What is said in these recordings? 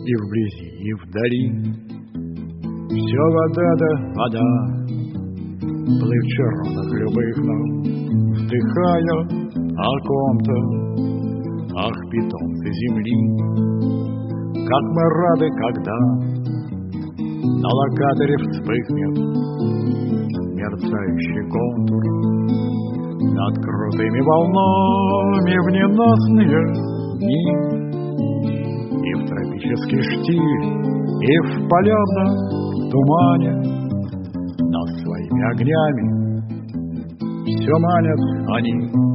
И вблизи, и вдали все вода да вода. Плыть в черных любых, но вздыхая о ком-то. Ах, питомцы земли, как мы рады, когда на локаторе вспыхнет мерцающий контур. Над крутыми волнами в ненастные дни, и в тропический штиль, и в полярном тумане нас своими огнями все манят они.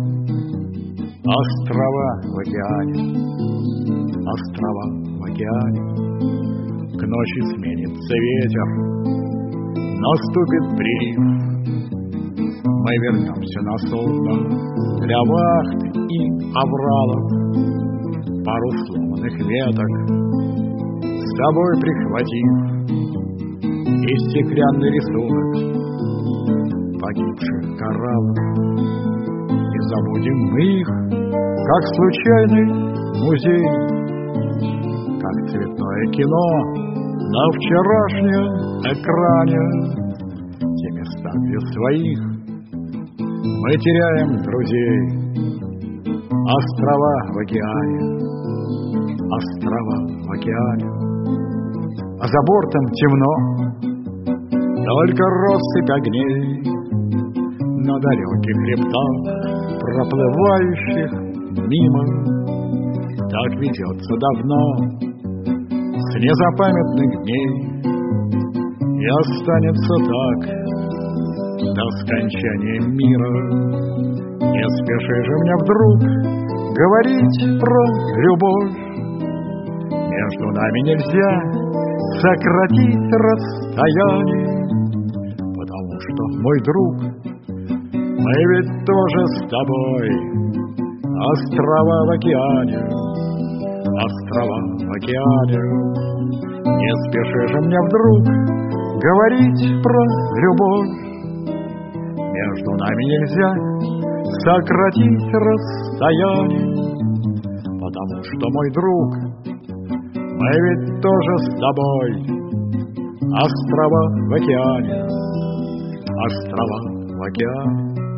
Острова в океане, острова в океане. К ночи сменится ветер, наступит прилив. Мы вернемся на судно для вахты и авралов. Пару сломанных веток с собой прихватив, и стеклянный рисунок погибших кораллов. Не забудем мы их, как случайный музей, как цветное кино на вчерашнем экране. Те места, где своих мы теряем друзей. Острова в океане, острова в океане. А за бортом темно, только россыпь огней на далеких хребтах, проплывающих мимо. Так ведется давно, с незапамятных дней, и останется так до скончания мира. Не спеши же мне вдруг говорить про любовь. Между нами нельзя сократить расстояние, потому что, мой друг, мы ведь тоже с тобой. Острова в океане, острова в океане. Не спеши же мне вдруг говорить про любовь. Между нами нельзя сократить расстояние, потому что, мой друг, мы ведь тоже с тобой. Острова в океане, острова в океане.